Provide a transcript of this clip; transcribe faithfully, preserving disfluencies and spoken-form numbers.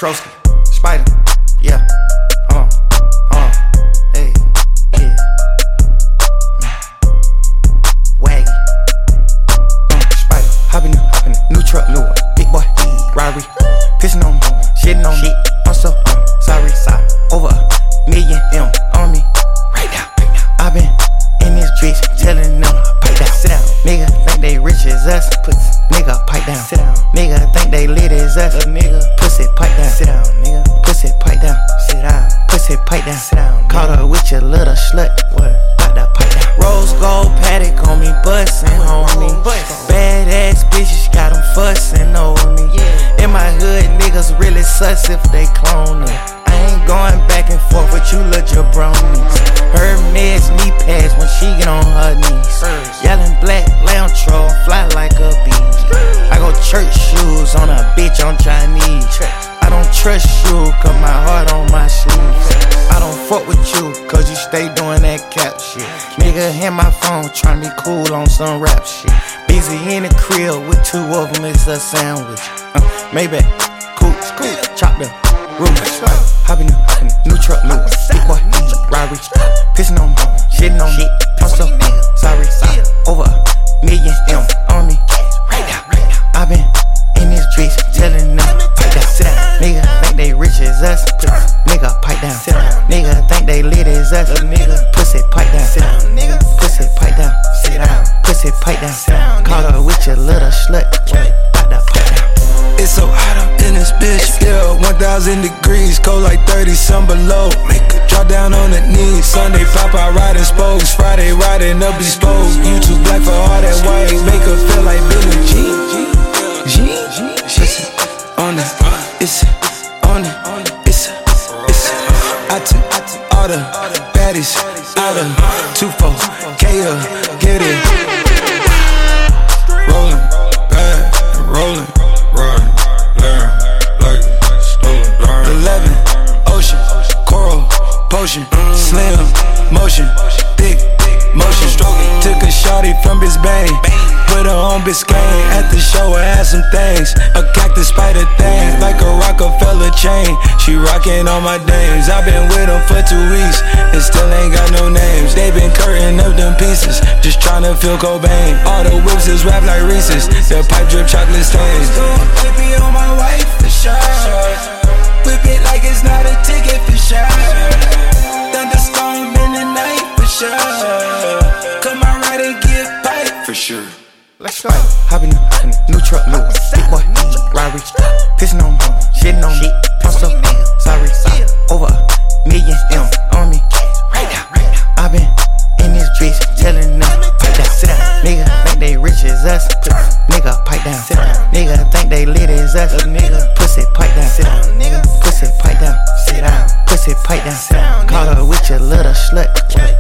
Trotsky, Spider, yeah, uh, uh, hey, yeah, Waggy, uh, Spider, hop in the, hop in the new truck, new one, big boy, Rari, pissing on me, shitting on me, I'm so uh, sorry, sorry, over a million M on me, right now, right now. I been in this bitch, telling them, pipe down, sit down, nigga think they rich as us, put nigga pipe down, sit down, nigga think they lit as us, a nigga, pussy pipe down, sit down, nigga, pussy pipe down, sit down, pussy pipe down, sit down, caught her with your little slut, what, got that pipe down, rose gold paddock on me, bustin' homie, bad ass bitches got them fussin' over me, in my hood niggas really sus if they clone her. I ain't going back and forth with you little jabronis. Her meds knee pads when she get on her knees. Yelling black lounge troll, fly like a bee. I go church shoes on a bitch on Chinese. I don't trust you cause my heart on my sleeve. I don't fuck with you cause you stay doing that cap shit. Nigga hit my phone tryna be cool on some rap shit. Busy in the crib with two of them, it's a sandwich. Uh, maybe cool, cool, chop the roof. Hop in the, hop in the new truck, new big boy, Rari, pissing on me, shitting on me, I'm so sorry, sorry, over a million M on me, right now, right now. I been in this bitch, telling them, pipe down, sit down, nigga think they rich as us, nigga pipe down, sit down, nigga think they lit as us, nigga pussy pipe down, sit down, nigga pussy pipe down, sit down, pussy pipe down, sit down, caught her with your little slut, got that pipe down. It's so hot up in this bitch, yeah, one thousand degrees, cold like thirty, some below. Make her drop down on the knees. Sunday pop out riding spokes, Friday riding up bespoke. You too black for all that white, make her feel like Billie Jean. G, G, on it, it's on it, it's it's. I took all the baddies out of two four K, get it. Rolling, bad, rolling. eleven, ocean, coral, potion, slim, motion, thick, motion. Took a shawty from Bisbane, put her on Biscayne. At the show I had some things, a cactus spider thing, like a Rockefeller chain. She rockin' all my dames, I been with them for two weeks, and still ain't got no names. They been curtain up them pieces, just tryna feel Cobain. All the whips is wrapped like Reese's, the pipe drip chocolate stains. Whip it on my wife for sure. Whip it like it's not a ticket for sure. Thunderstorm in the night for sure. Come on right and get pipe for sure. Let's go. Hop in the, hop in the new truck, new big boy, Rari, pissing on me, shitting on me, I'm so sorry, sorry, over a million M on me, right now, right now. I been in this bitch, telling them, pipe down, sit down, nigga think they rich as us, nigga pipe down, sit down, nigga think they lit as us, nigga pussy pipe down, sit down, nigga pussy pipe down, sit down, pussy pipe down, sit down, caught her with your little slut.